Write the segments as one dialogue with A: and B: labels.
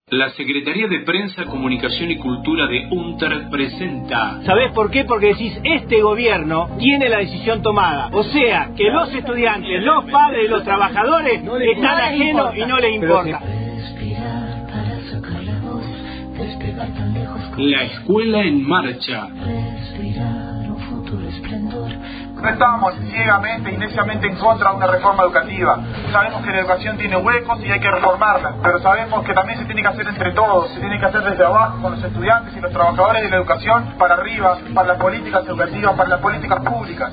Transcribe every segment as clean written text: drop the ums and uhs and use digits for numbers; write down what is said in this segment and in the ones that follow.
A: La Secretaría de Prensa, Comunicación y Cultura de UNTER presenta...
B: ¿Sabés por qué? Porque decís, este gobierno tiene la decisión tomada. O sea, que los estudiantes, los padres, los trabajadores están ajenos y no les importa.
A: La escuela en marcha.
C: No estábamos ciegamente y neciamente en contra de una reforma educativa. Sabemos que la educación tiene huecos y hay que reformarla, pero sabemos que también se tiene que hacer entre todos, se tiene que hacer desde abajo con los estudiantes y los trabajadores de la educación para arriba, para las políticas educativas, para las políticas públicas.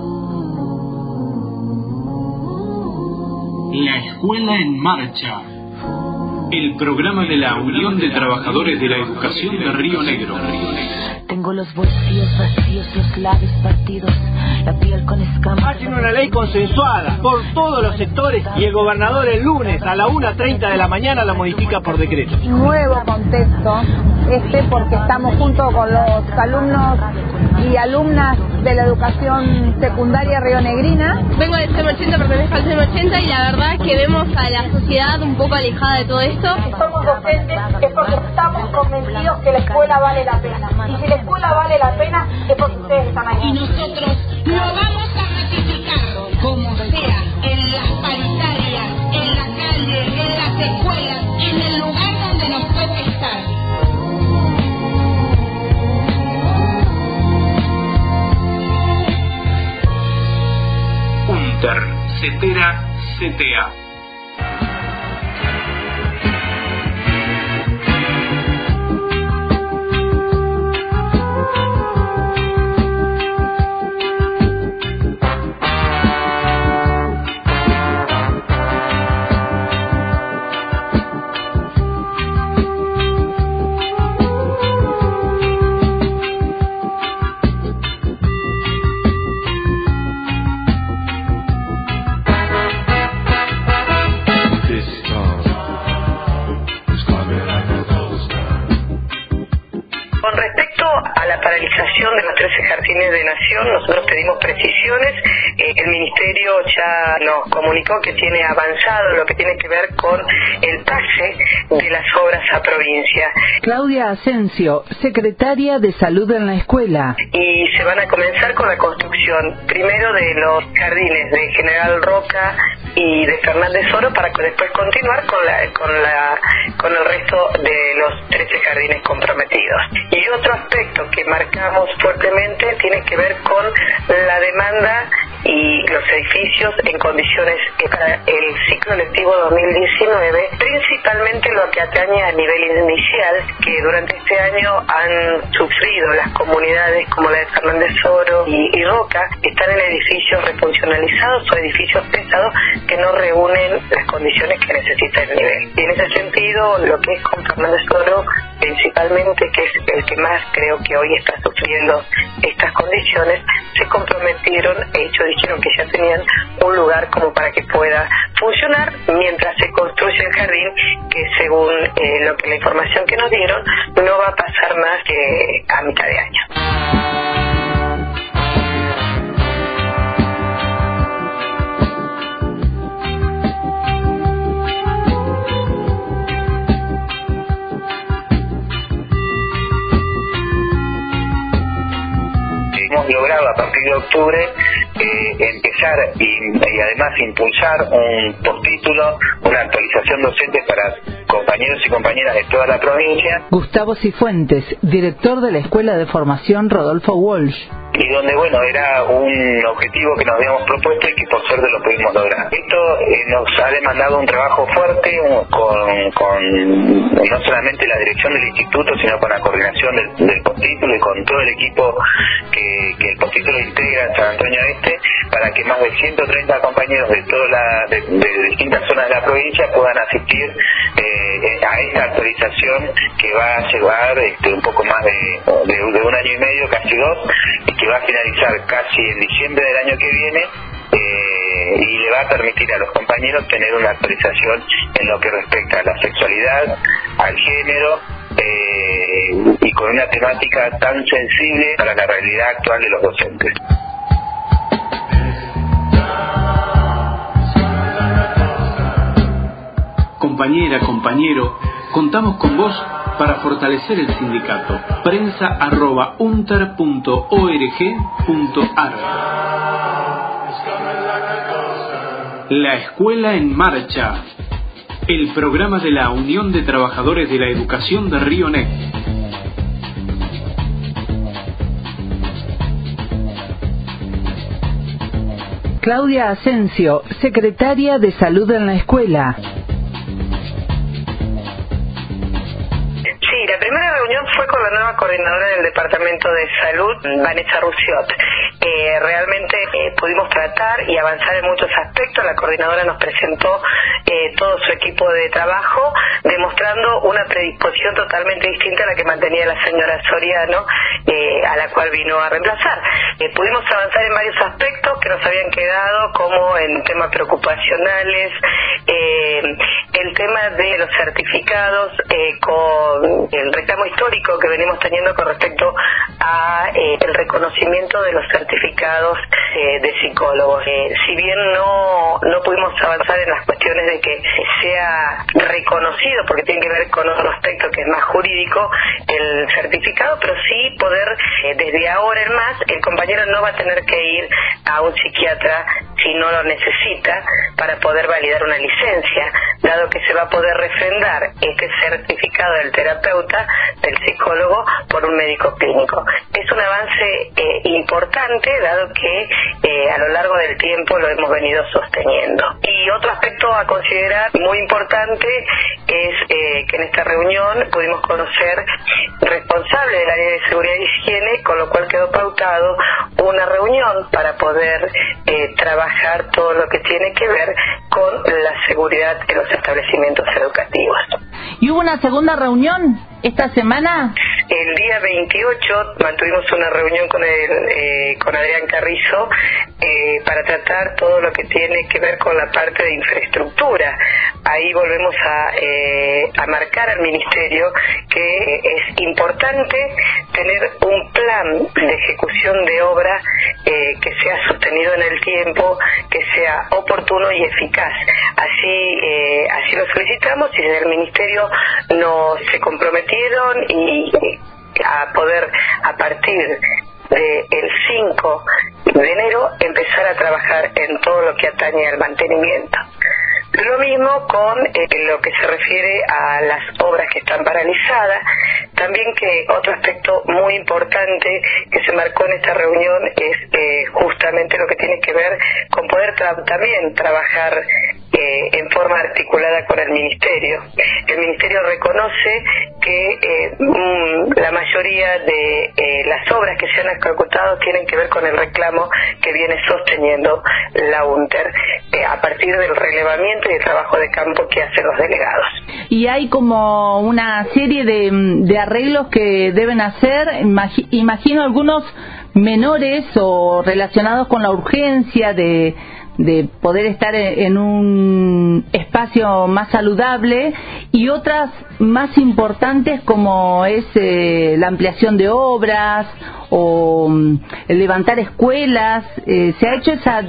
A: La escuela en marcha. El programa de la Unión de Trabajadores de la Educación de Río Negro.
D: Tengo los bolsillos vacíos, los labios partidos, la piel con escamas.
B: Hacen una ley consensuada por todos los sectores y el gobernador el lunes a la 1:30 de la mañana la modifica por decreto.
E: Nuevo contexto porque estamos junto con los alumnos y alumnas de la educación secundaria rionegrina.
F: Vengo del CEM 80, pertenezco al CEM 80 y la verdad es que vemos a la sociedad un poco alejada de todo esto.
E: Somos docentes es porque estamos convencidos que la escuela vale la pena. Y si la escuela vale la pena es porque ustedes están ahí.
G: Y nosotros lo vamos a ratificar, como sea, en las paritarias, en la calle, en las escuelas, en el lugar donde nos toque estar.
A: UNTER, CETERA, CTA.
H: De los 13 jardines de Nación, nosotros pedimos precisiones. El Ministerio ya nos comunicó que tiene avanzado lo que tiene que ver con el pase de las obras a provincia.
I: Claudia Asensio, secretaria de Salud en la Escuela.
H: Y se van a comenzar con la construcción, primero de los jardines de General Roca y de Fernández Oro, para después continuar con el resto de los 13 jardines comprometidos. Y otro aspecto que marcamos fuertemente tiene que ver con la demanda y los edificios en condiciones para el ciclo lectivo 2019, principalmente lo que atañe a nivel inicial, que durante este año han sufrido las comunidades como la de Fernández Oro y Roca, están en edificios refuncionalizados o edificios pesados que no reúnen las condiciones que necesita el nivel. Y en ese sentido, lo que es con Fernández Oro, principalmente, que es el que más creo que hoy está sufriendo estas condiciones, se comprometieron, dijeron que ya tenían un lugar como para que pueda funcionar mientras se construye el jardín, que según la información que nos dieron, no va a pasar más que a mitad de año. Hemos logrado a partir de octubre empezar y además impulsar un postítulo, una actualización docente para compañeros y compañeras de toda la provincia.
I: Gustavo Cifuentes, director de la Escuela de Formación Rodolfo Walsh.
H: Y donde, era un objetivo que nos habíamos propuesto y que por suerte lo pudimos lograr. Esto nos ha demandado un trabajo fuerte con no solamente la dirección del instituto, sino con la coordinación del postítulo y con todo el equipo que el postítulo integra en San Antonio Este, para que más de 130 compañeros de distintas zonas de la provincia puedan asistir a esta actualización que va a llevar un poco más de un año y medio, casi 2, y que va a finalizar casi en diciembre del año que viene, y le va a permitir a los compañeros tener una actualización en lo que respecta a la sexualidad, al género, y con una temática tan sensible para la realidad actual de los docentes.
A: Compañera, compañero, Contamos con vos para fortalecer el sindicato. prensa@unter.org.ar. La Escuela en Marcha. El programa de la Unión de Trabajadores de la Educación de Río Negro.
I: Claudia Asensio, secretaria de Salud en la escuela.
H: Sí, la primera reunión fue con la nueva coordinadora del Departamento de Salud, Vanessa Rusiot. Realmente pudimos tratar y avanzar en muchos aspectos. La coordinadora nos presentó todo su equipo de trabajo, demostrando una predisposición totalmente distinta a la que mantenía la señora Soriano, a la cual vino a reemplazar. Pudimos avanzar en varios aspectos que nos habían quedado, como en temas preocupacionales, el tema de los certificados, con el reclamo histórico que venimos teniendo con respecto a el reconocimiento de los certificados de psicólogos. Si bien no pudimos avanzar en las cuestiones de que sea reconocido, porque tiene que ver con otro aspecto que es más jurídico, el certificado, pero sí poder, desde ahora en más, el compañero no va a tener que ir a un psiquiatra si no lo necesita para poder validar una licencia, dado que se va a poder refrendar este certificado del terapeuta, del psicólogo, por un médico clínico. Es un avance importante, dado que a lo largo del tiempo lo hemos venido sosteniendo. Y otro aspecto a considerar muy importante es que en esta reunión pudimos conocer responsable del área de seguridad y higiene, con lo cual quedó pautado una reunión para poder trabajar todo lo que tiene que ver con la seguridad en los establecimientos educativos.
I: ¿Y hubo una segunda reunión esta semana?
H: El día 28 mantuvimos una reunión con Adrián Carrizo para tratar todo lo que tiene que ver con la parte de infraestructura. Ahí volvemos a marcar al Ministerio que es importante tener un plan de ejecución de obra que sea sostenido en el tiempo, que sea oportuno y eficaz. Así lo solicitamos y desde el Ministerio se comprometieron y a poder, a partir del 5 de enero, empezar a trabajar en todo lo que atañe al mantenimiento. Lo mismo con lo que se refiere a las obras que están paralizadas. También que otro aspecto muy importante que se marcó en esta reunión es justamente lo que tiene que ver con poder también trabajar en forma articulada con el Ministerio. El Ministerio reconoce que la mayoría de las obras que se han ejecutado tienen que ver con el reclamo que viene sosteniendo la UNTER a partir del relevamiento y el trabajo de campo que hacen los delegados.
I: Y hay como una serie de arreglos que deben hacer, imagino algunos menores o relacionados con la urgencia de poder estar en un espacio más saludable, y otras más importantes como es la ampliación de obras o el levantar escuelas. ¿Se ha hecho esa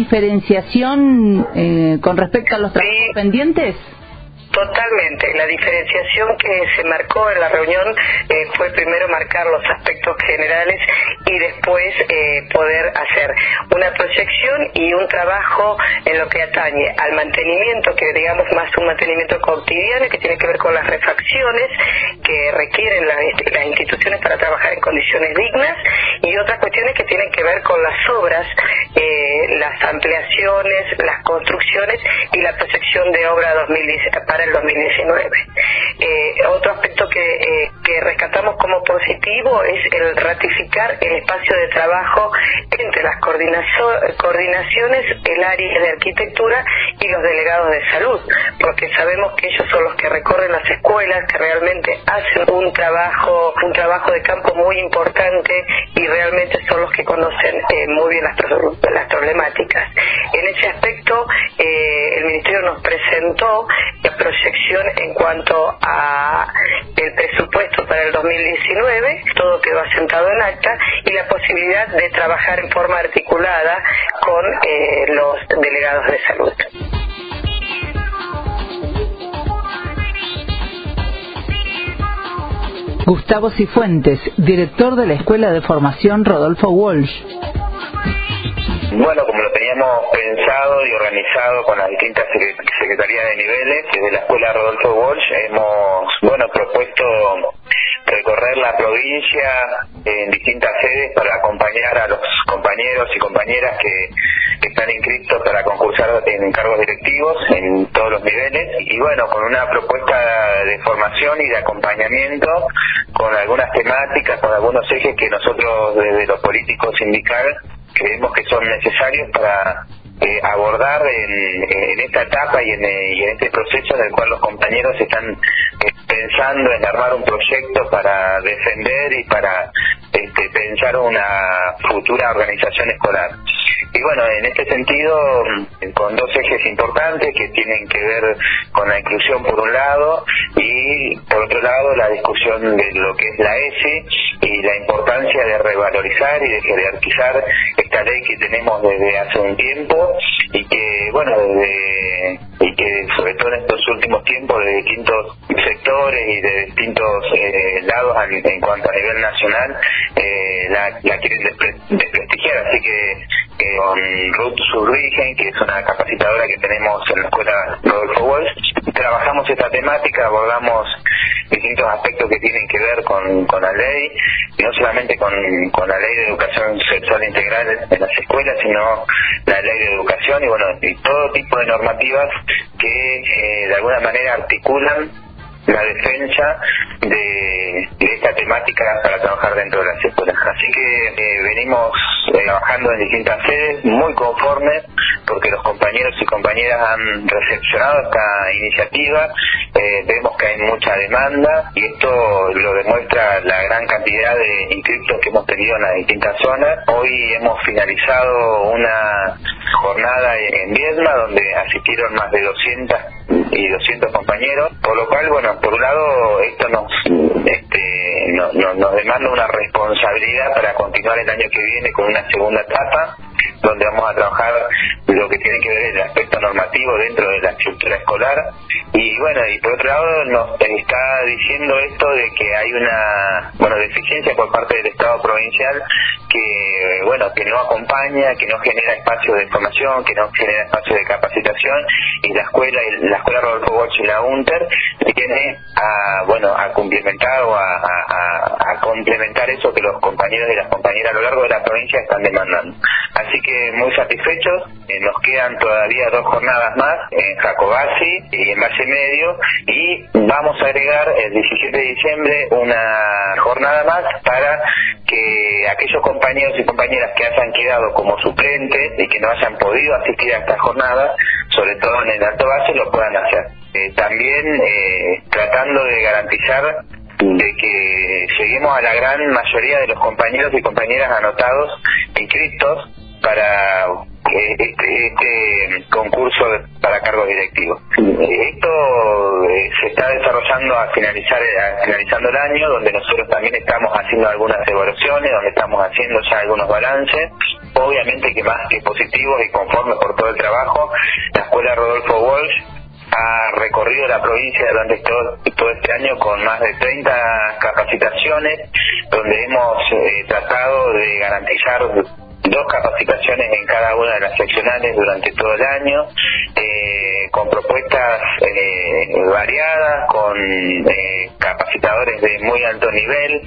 I: diferenciación con respecto a los trabajos pendientes?
H: Totalmente. La diferenciación que se marcó en la reunión fue primero marcar los aspectos generales y después poder hacer una proyección y un trabajo en lo que atañe al mantenimiento, que digamos más un mantenimiento cotidiano, que tiene que ver con las refacciones que requieren las instituciones para trabajar en condiciones dignas, y otras cuestiones que tienen que ver con las obras, las ampliaciones, las construcciones y la proyección de obra para el 2019. Otro aspecto que rescatamos como positivo es el ratificar el espacio de trabajo entre las coordinaciones, el área de arquitectura y los delegados de salud, porque sabemos que ellos son los que recorren las escuelas, que realmente hacen un trabajo de campo muy importante y realmente son los que conocen muy bien las problemáticas. En ese aspecto, el Ministerio nos presentó la proyección en cuanto a el presupuesto para el 2019, todo quedó asentado en acta, y la posibilidad de trabajar en forma articulada con los delegados de salud.
I: Gustavo Cifuentes, director de la Escuela de Formación Rodolfo Walsh.
J: Bueno, como lo teníamos pensado y organizado con las distintas secretarías de niveles, desde la Escuela Rodolfo Walsh hemos, propuesto recorrer la provincia en distintas sedes para acompañar a los compañeros y compañeras que están inscritos para concursar en cargos directivos en todos los niveles, y con una propuesta de formación y de acompañamiento con algunas temáticas, con algunos ejes que nosotros desde lo político sindical creemos que son necesarios para abordar en esta etapa y en este proceso en el cual los compañeros están pensando en armar un proyecto para defender y para pensar una futura organización escolar. Y en este sentido, con dos ejes importantes que tienen que ver con la inclusión por un lado y por otro lado la discusión de lo que es la ESI y la importancia de revalorizar y de jerarquizar esta ley que tenemos desde hace un tiempo y que sobre todo en estos últimos tiempos de distintos sectores y de distintos lados en cuanto a nivel nacional la quieren desprestigiar. Así que con Ruth Zurrigen, que es una capacitadora que tenemos en la Escuela Rodolfo Walsh, trabajamos esta temática, abordamos distintos aspectos que tienen que ver con la ley, y no solamente con la ley de educación sexual integral en las escuelas, sino la ley de educación y todo tipo de normativas que de alguna manera articulan la defensa de esta temática para trabajar dentro de las escuelas. Así que venimos trabajando en distintas sedes, muy conformes, porque los compañeros y compañeras han recepcionado esta iniciativa. Vemos que hay mucha demanda y esto lo demuestra la gran cantidad de inscriptos que hemos tenido en las distintas zonas. Hoy hemos finalizado una jornada en Viedma donde asistieron más de 200 compañeros, por lo cual, por un lado, esto nos demanda una responsabilidad para continuar el año que viene con una segunda etapa, donde vamos a trabajar lo que tiene que ver el aspecto normativo dentro de la estructura escolar. Y por otro lado nos está diciendo esto de que hay una deficiencia por parte del Estado provincial que no acompaña, que no genera espacios de formación, que no genera espacios de capacitación, y la escuela Rodolfo Walsh y la UNTER viene a complementar o a complementar eso que los compañeros y las compañeras a lo largo de la provincia están demandando. Así que muy satisfechos. Nos quedan todavía 2 jornadas más en Jacobasi y en Valle Medio, y vamos a agregar el 17 de diciembre una jornada más para que aquellos compañeros y compañeras que hayan quedado como suplentes y que no hayan podido asistir a esta jornada, sobre todo en el Alto Valle, lo puedan hacer. También tratando de garantizar de que seguimos a la gran mayoría de los compañeros y compañeras anotados, inscritos para este concurso para cargos directivos. Esto se está desarrollando finalizando el año, donde nosotros también estamos haciendo algunas evaluaciones, donde estamos haciendo ya algunos balances. Obviamente que más que positivos y conformes por todo el trabajo, la Escuela Rodolfo Walsh ha recorrido la provincia durante todo este año con más de 30 capacitaciones, donde hemos tratado de garantizar 2 capacitaciones en cada una de las seccionales durante todo el año, con propuestas variadas, con capacitadores de muy alto nivel,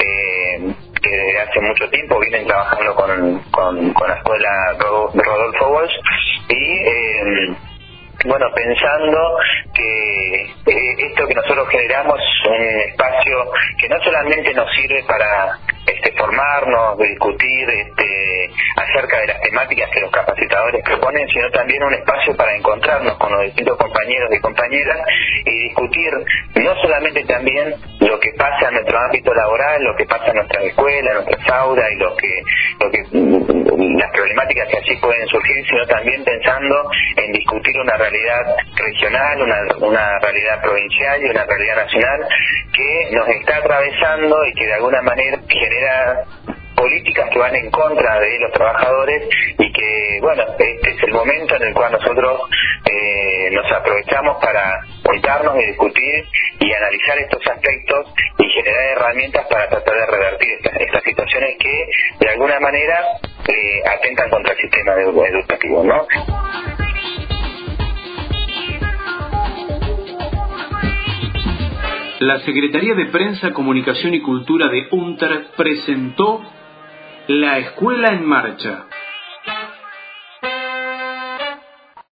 J: que desde hace mucho tiempo vienen trabajando con la Escuela Rodolfo Walsh, y pensando que esto que nosotros generamos es un espacio que no solamente nos sirve para formarnos, discutir acerca de las temáticas que los capacitadores proponen, sino también un espacio para encontrarnos con los distintos compañeros y compañeras y discutir no solamente también lo que pasa en nuestro ámbito laboral, lo que pasa en nuestras escuelas, en nuestras aulas y las problemáticas que allí pueden surgir, sino también pensando en discutir una realidad regional, una realidad provincial y una realidad nacional que nos está atravesando y que de alguna manera genera políticas que van en contra de los trabajadores y que, bueno, este es el momento en el cual nosotros nos aprovechamos para juntarnos y discutir y analizar estos aspectos y generar herramientas para tratar de revertir estas situaciones que de alguna manera atentan contra el sistema educativo, ¿no?
A: La Secretaría de Prensa, Comunicación y Cultura de UNTER presentó La Escuela en Marcha.